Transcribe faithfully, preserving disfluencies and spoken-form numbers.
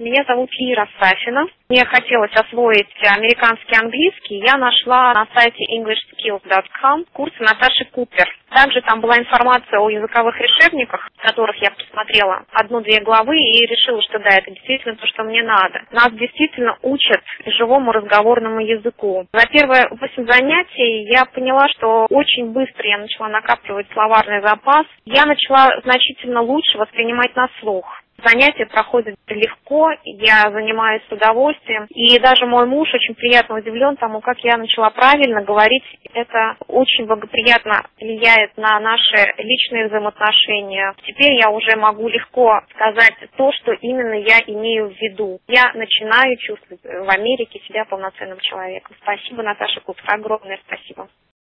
Меня зовут Ира Сафина. Мне хотелось освоить американский английский. Я нашла на сайте english skills dot com курсы Наташи Купер. Также там была информация о языковых решебниках, которых я посмотрела одну-две главы и решила, что да, это действительно то, что мне надо. Нас действительно учат живому разговорному языку. За первые восемь занятий я поняла, что очень быстро я начала накапливать словарный запас. Я начала значительно лучше воспринимать на слух. Занятия проходят легко, я занимаюсь с удовольствием. И даже мой муж очень приятно удивлен тому, как я начала правильно говорить. Это очень благоприятно влияет на наши личные взаимоотношения. Теперь я уже могу легко сказать то, что именно я имею в виду. Я начинаю чувствовать в Америке себя полноценным человеком. Спасибо, Наташа Купер, огромное спасибо.